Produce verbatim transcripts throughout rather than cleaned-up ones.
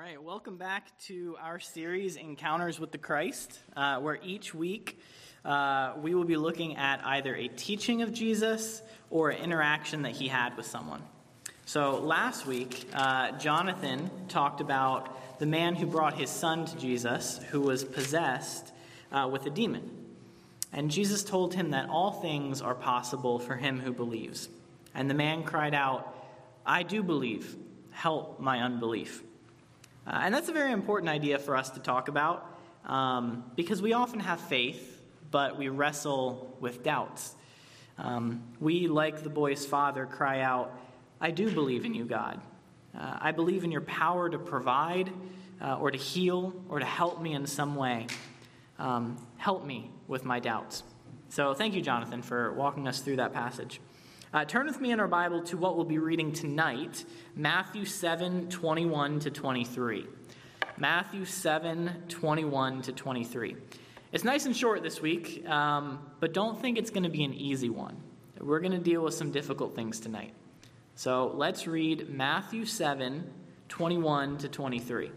right, welcome back to our series, Encounters with the Christ, uh, where each week uh, we will be looking at either a teaching of Jesus or an interaction that he had with someone. So last week, uh, Jonathan talked about the man who brought his son to Jesus who was possessed uh, with a demon. And Jesus told him that all things are possible for him who believes. And the man cried out, "I do believe. Help my unbelief." Uh, and that's a very important idea for us to talk about um, because we often have faith, but we wrestle with doubts. Um, we, like the boy's father, cry out, "I do believe in you, God. Uh, I believe in your power to provide uh, or to heal or to help me in some way. Um, help me with my doubts." So thank you, Jonathan, for walking us through that passage. Uh, turn with me in our Bible to what we'll be reading tonight, Matthew seven, twenty-one to twenty-three. Matthew seven, twenty-one to twenty-three. It's nice and short this week, um, but don't think it's going to be an easy one. We're going to deal with some difficult things tonight. So let's read Matthew seven, twenty-one to twenty-three.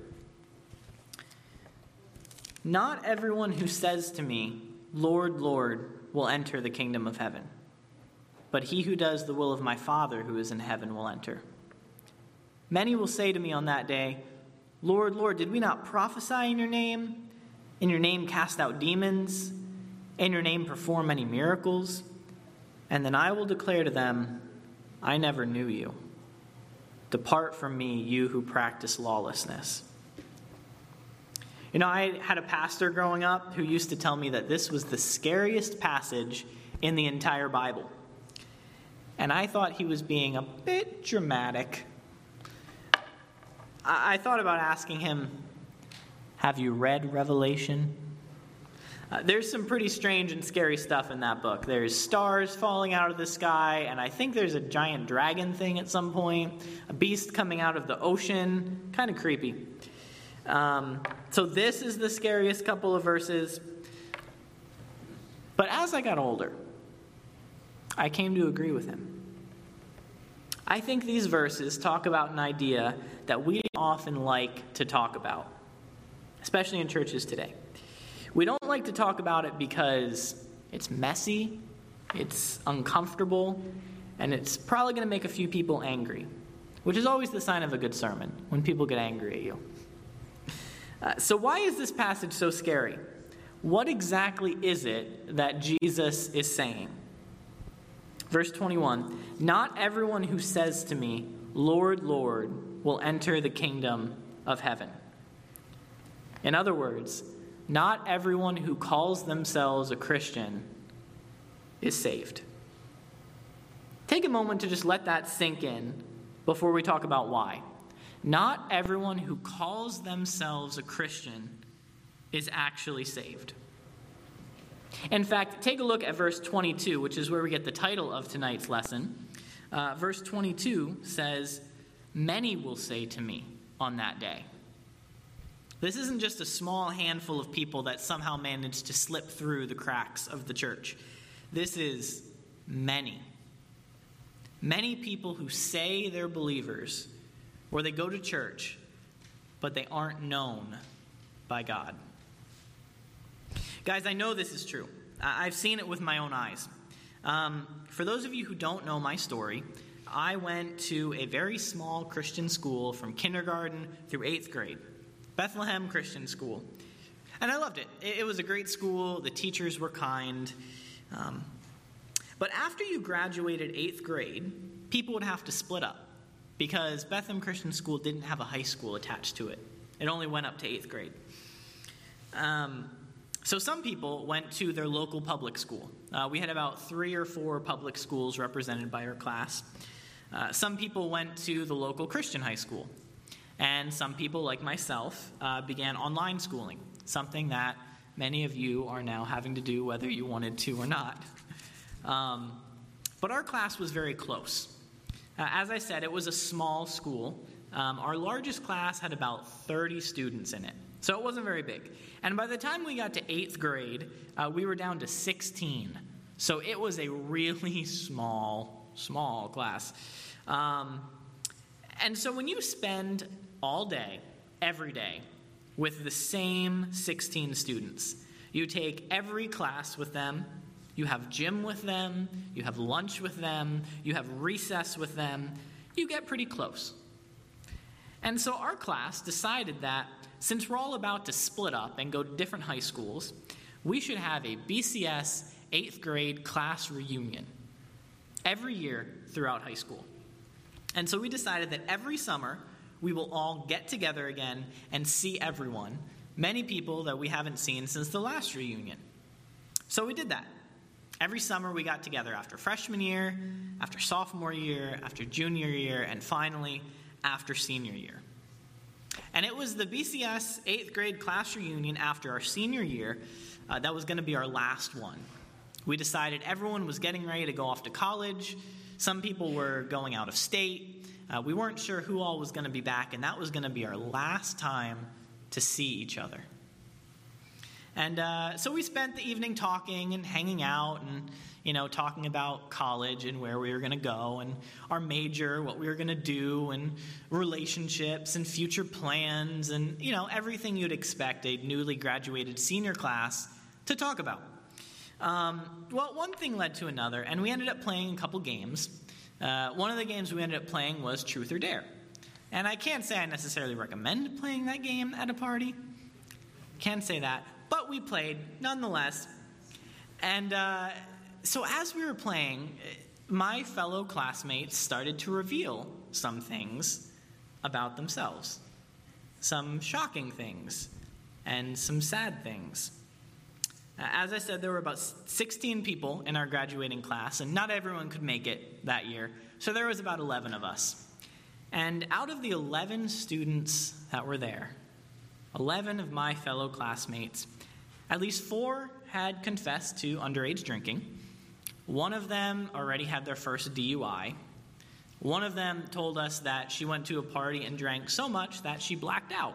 "Not everyone who says to me, 'Lord, Lord,' will enter the kingdom of heaven, but he who does the will of my Father who is in heaven will enter. Many will say to me on that day, 'Lord, Lord, did we not prophesy in your name? In your name cast out demons? In your name perform many miracles?' And then I will declare to them, 'I never knew you. Depart from me, you who practice lawlessness.'" You know, I had a pastor growing up who used to tell me that this was the scariest passage in the entire Bible. And I thought he was being a bit dramatic. I, I thought about asking him, "Have you read Revelation?" Uh, there's some pretty strange and scary stuff in that book. There's stars falling out of the sky, and I think there's a giant dragon thing at some point, a beast coming out of the ocean, kind of creepy. Um, so this is the scariest couple of verses. But as I got older, I came to agree with him. I think these verses talk about an idea that we often like to talk about, especially in churches today. We don't like to talk about it because it's messy, it's uncomfortable, and it's probably going to make a few people angry, which is always the sign of a good sermon, when people get angry at you. Uh, so why is this passage so scary? What exactly is it that Jesus is saying? Verse twenty-one, "Not everyone who says to me, 'Lord, Lord,' will enter the kingdom of heaven." In other words, not everyone who calls themselves a Christian is saved. Take a moment to just let that sink in before we talk about why. Not everyone who calls themselves a Christian is actually saved. In fact, take a look at verse twenty-two, which is where we get the title of tonight's lesson. Uh, verse twenty-two says, "Many will say to me on that day." This isn't just a small handful of people that somehow managed to slip through the cracks of the church. This is many. Many people who say they're believers, or they go to church, but they aren't known by God. Guys, I know this is true. I've seen it with my own eyes. Um, for those of you who don't know my story, I went to a very small Christian school from kindergarten through eighth grade, Bethlehem Christian School. And I loved it. It was a great school. The teachers were kind. Um, but after you graduated eighth grade, people would have to split up because Bethlehem Christian School didn't have a high school attached to it. It only went up to eighth grade. Um... So some people went to their local public school. Uh, we had about three or four public schools represented by our class. Uh, some people went to the local Christian high school. And some people, like myself, uh, began online schooling, something that many of you are now having to do whether you wanted to or not. Um, but our class was very close. Uh, as I said, it was a small school. Um, our largest class had about thirty students in it. So it wasn't very big. And by the time we got to eighth grade, uh, we were down to sixteen. So it was a really small, small class. Um, and so when you spend all day every day with the same sixteen students. You take every class with them, you have gym with them, you have lunch with them, you have recess with them. You get pretty close. And so our class decided that since we're all about to split up and go to different high schools, we should have a B C S eighth grade class reunion every year throughout high school. And so we decided that every summer we will all get together again and see everyone, many people that we haven't seen since the last reunion. So we did that. Every summer we got together after freshman year, after sophomore year, after junior year, and finally after senior year. And it was the B C S eighth grade class reunion after our senior year uh, that was going to be our last one. We decided everyone was getting ready to go off to college. Some people were going out of state. Uh, we weren't sure who all was going to be back, and that was going to be our last time to see each other. And uh, so we spent the evening talking and hanging out and, you know, talking about college and where we were going to go and our major, what we were going to do, and relationships and future plans and, you know, everything you'd expect a newly graduated senior class to talk about. Um, well, one thing led to another, and we ended up playing a couple games. Uh, one of the games we ended up playing was Truth or Dare. And I can't say I necessarily recommend playing that game at a party. Can't say that. But we played nonetheless. And uh, so as we were playing, my fellow classmates started to reveal some things about themselves. Some shocking things and some sad things. As I said, there were about sixteen people in our graduating class, and not everyone could make it that year. So there was about eleven of us. And out of the eleven students that were there, eleven of my fellow classmates, at least four had confessed to underage drinking. One of them already had their first D U I. One of them told us that she went to a party and drank so much that she blacked out.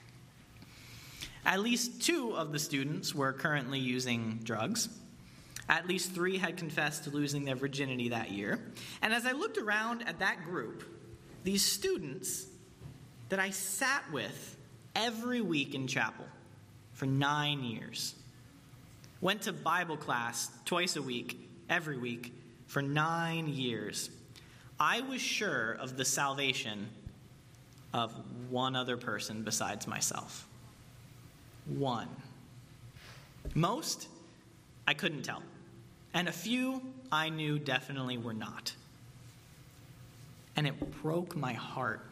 At least two of the students were currently using drugs. At least three had confessed to losing their virginity that year. And as I looked around at that group, these students that I sat with every week in chapel for nine years, went to Bible class twice a week, every week, for nine years, I was sure of the salvation of one other person besides myself. One. Most, I couldn't tell. And a few I knew definitely were not. And it broke my heart.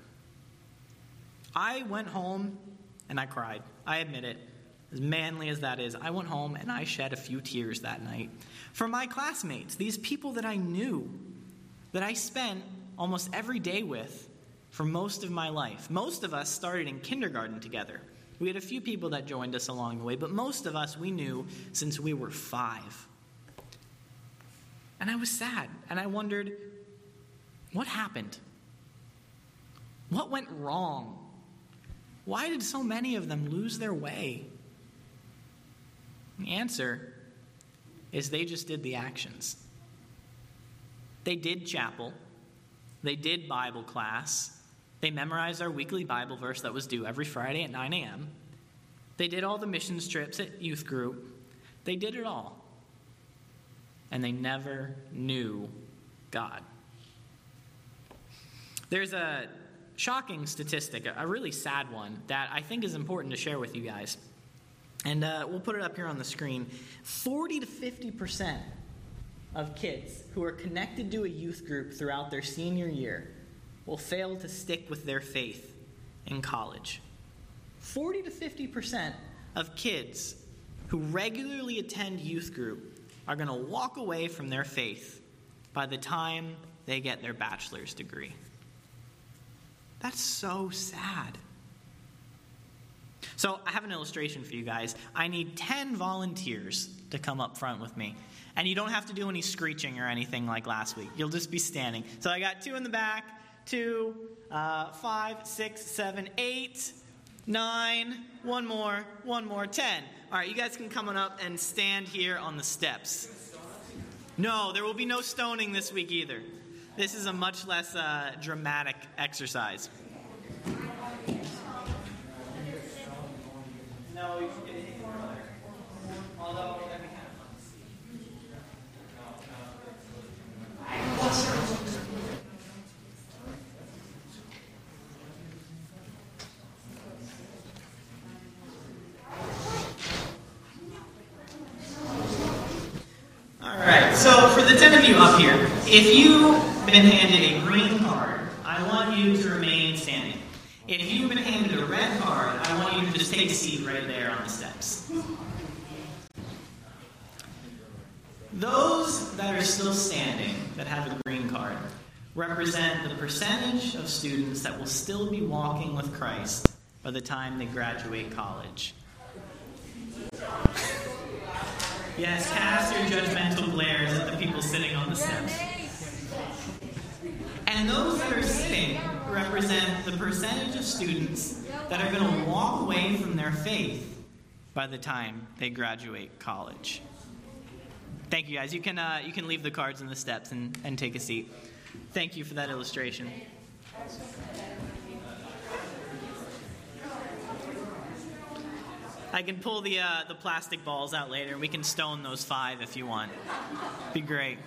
I went home and I cried. I admit it. As manly as that is, I went home and I shed a few tears that night. For my classmates, these people that I knew, that I spent almost every day with for most of my life. Most of us started in kindergarten together. We had a few people that joined us along the way, but most of us we knew since we were five. And I was sad, and I wondered, what happened? What went wrong? Why did so many of them lose their way? The answer is they just did the actions. They did chapel. They did Bible class. They memorized our weekly Bible verse that was due every Friday at nine a.m. They did all the missions trips at youth group. They did it all. And they never knew God. There's a shocking statistic, a really sad one, that I think is important to share with you guys. And uh, we'll put it up here on the screen. forty to fifty percent of kids who are connected to a youth group throughout their senior year will fail to stick with their faith in college. forty to fifty percent of kids who regularly attend youth group are going to walk away from their faith by the time they get their bachelor's degree. That's so sad. So I have an illustration for you guys. I need ten volunteers to come up front with me. And you don't have to do any screeching or anything like last week. You'll just be standing. So I got two in the back, two, uh, five, six, seven, eight, nine, one more, one more, ten. All right, you guys can come on up and stand here on the steps. No, there will be no stoning this week either. This is a much less uh, dramatic exercise. No, you should get it further. Although, that'd be kind of fun to see. All right, so for the ten of you up here, if you've been handed a green card, I want you to remain standing. If you've been handed a red card, I want you to just take a seat right there on the steps. Those that are still standing, that have a green card, represent the percentage of students that will still be walking with Christ by the time they graduate college. Yes, cast your judgmental glares at the people sitting on the steps. And those that are sitting represent the percentage of students that are going to walk away from their faith by the time they graduate college. Thank you, guys. You can uh, you can leave the cards on the steps and, and take a seat. Thank you for that illustration. I can pull the uh, the plastic balls out later, and we can stone those five if you want. Be great.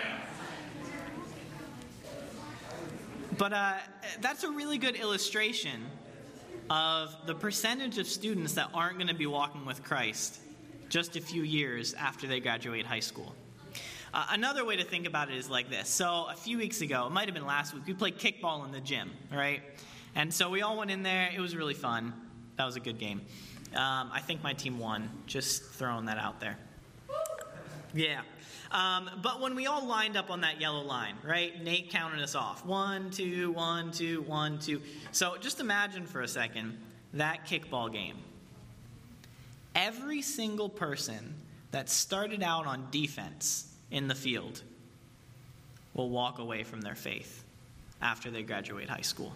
But uh, that's a really good illustration of the percentage of students that aren't going to be walking with Christ just a few years after they graduate high school. Uh, another way to think about it is like this. So a few weeks ago, it might have been last week, we played kickball in the gym, right? And so we all went in there. It was really fun. That was a good game. Um, I think my team won, just throwing that out there. Yeah. Um, but when we all lined up on that yellow line, right, Nate counted us off. One, two, one, two, one, two. So just imagine for a second that kickball game. Every single person that started out on defense in the field will walk away from their faith after they graduate high school.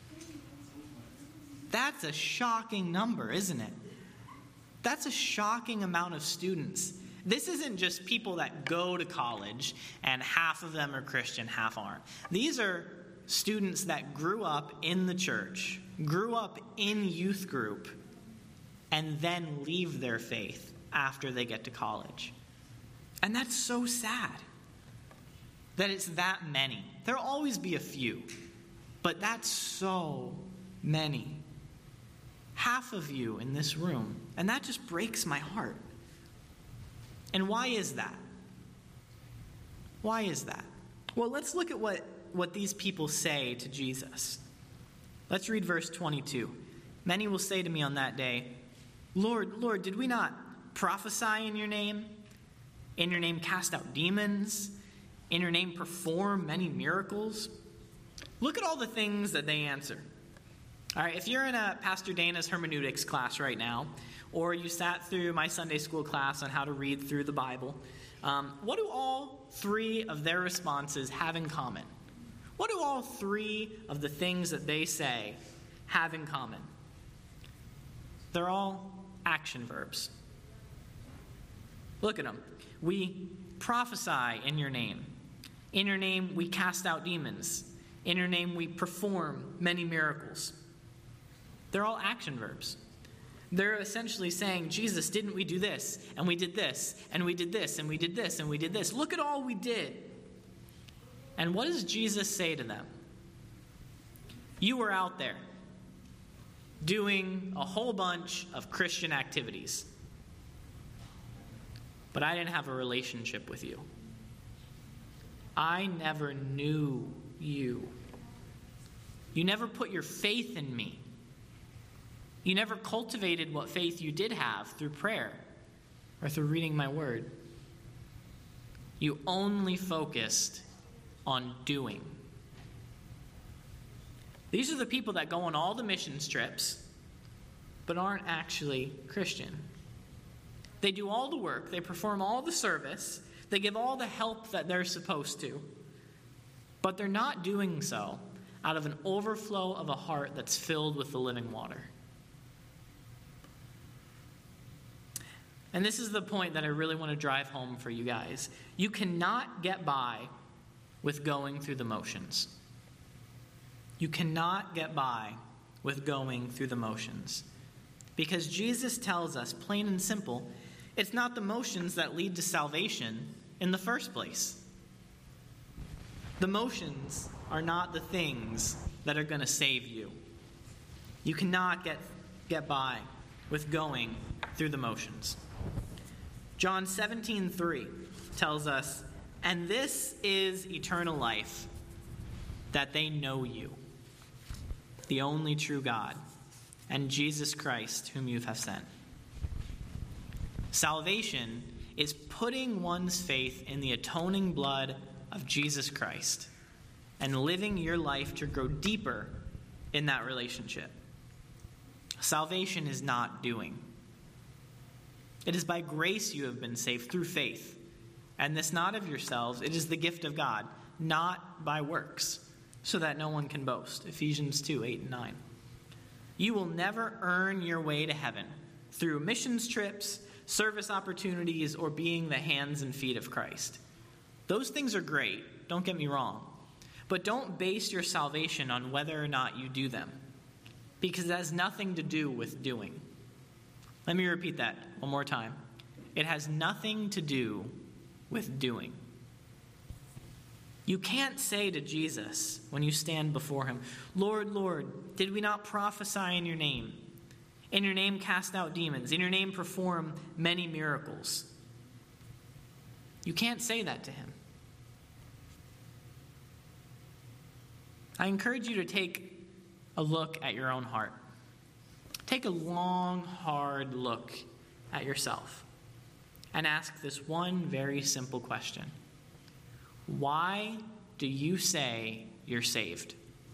That's a shocking number, isn't it? That's a shocking amount of students. This isn't just people that go to college and half of them are Christian, half aren't. These are students that grew up in the church, grew up in youth group, and then leave their faith after they get to college. And that's so sad that it's that many. There'll always be a few, but that's so many. Half of you in this room, and that just breaks my heart. And why is that? Why is that? Well, let's look at what, what these people say to Jesus. Let's read verse twenty-two. Many will say to me on that day, Lord, Lord, did we not prophesy in your name? In your name cast out demons? In your name perform many miracles? Look at all the things that they answer. All right, if you're in a Pastor Dana's hermeneutics class right now, or you sat through my Sunday school class on how to read through the Bible, um, what do all three of their responses have in common? What do all three of the things that they say have in common? They're all action verbs. Look at them. We prophesy in your name. In your name, we cast out demons. In your name, we perform many miracles. They're all action verbs. They're essentially saying, Jesus, didn't we do this? And we did this, and we did this, and we did this, and we did this. Look at all we did. And what does Jesus say to them? You were out there doing a whole bunch of Christian activities, but I didn't have a relationship with you. I never knew you. You never put your faith in me. You never cultivated what faith you did have through prayer or through reading my word. You only focused on doing. These are the people that go on all the mission trips, but aren't actually Christian. They do all the work. They perform all the service. They give all the help that they're supposed to. But they're not doing so out of an overflow of a heart that's filled with the living water. And this is the point that I really want to drive home for you guys. You cannot get by with going through the motions. You cannot get by with going through the motions. Because Jesus tells us, plain and simple, it's not the motions that lead to salvation in the first place. The motions are not the things that are going to save you. You cannot get, get by with going through the motions. John seventeen three tells us, and this is eternal life, that they know you, the only true God, and Jesus Christ, whom you have sent. Salvation is putting one's faith in the atoning blood of Jesus Christ and living your life to grow deeper in that relationship. Salvation is not doing. It is by grace you have been saved through faith, and this not of yourselves, it is the gift of God, not by works, so that no one can boast. Ephesians two, eight and nine. You will never earn your way to heaven through missions trips, service opportunities, or being the hands and feet of Christ. Those things are great, don't get me wrong, but don't base your salvation on whether or not you do them, because it has nothing to do with doing. Let me repeat that one more time. It has nothing to do with doing. You can't say to Jesus when you stand before him, Lord, Lord, did we not prophesy in your name? In your name cast out demons. In your name perform many miracles. You can't say that to him. I encourage you to take a look at your own heart. Take a long, hard look at yourself and ask this one very simple question. Why do you say you're saved?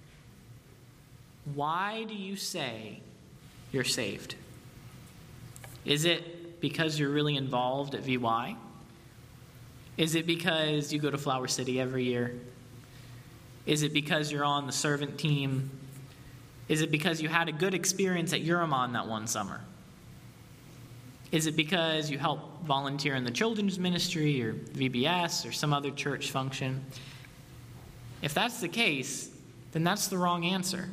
Why do you say you're saved? Is it because you're really involved at V Y? Is it because you go to Flower City every year? Is it because you're on the servant team? Is it because you had a good experience at Urimon that one summer? Is it because you help volunteer in the children's ministry or V B S or some other church function? If that's the case, then that's the wrong answer.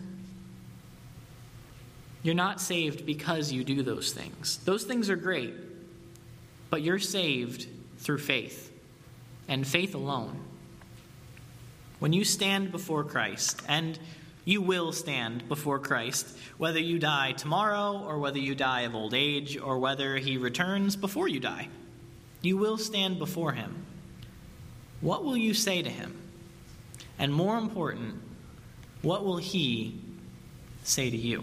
You're not saved because you do those things. Those things are great, but you're saved through faith, and faith alone. When you stand before Christ, and you will stand before Christ, whether you die tomorrow or whether you die of old age or whether he returns before you die, you will stand before him. What will you say to him? And more important, what will he say to you?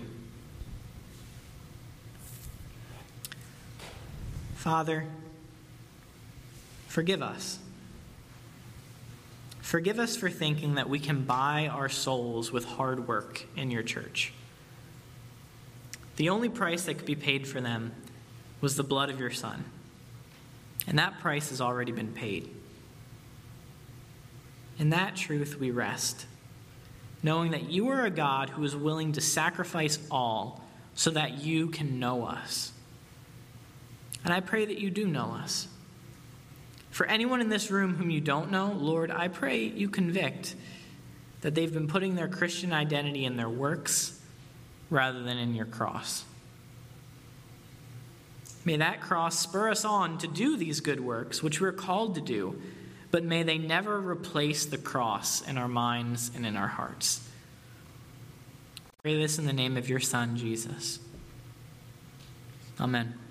Father, forgive us. Forgive us for thinking that we can buy our souls with hard work in your church. The only price that could be paid for them was the blood of your Son. And that price has already been paid. In that truth we rest, knowing that you are a God who is willing to sacrifice all so that you can know us. And I pray that you do know us. For anyone in this room whom you don't know, Lord, I pray you convict that they've been putting their Christian identity in their works rather than in your cross. May that cross spur us on to do these good works, which we're called to do, but may they never replace the cross in our minds and in our hearts. I pray this in the name of your Son, Jesus. Amen.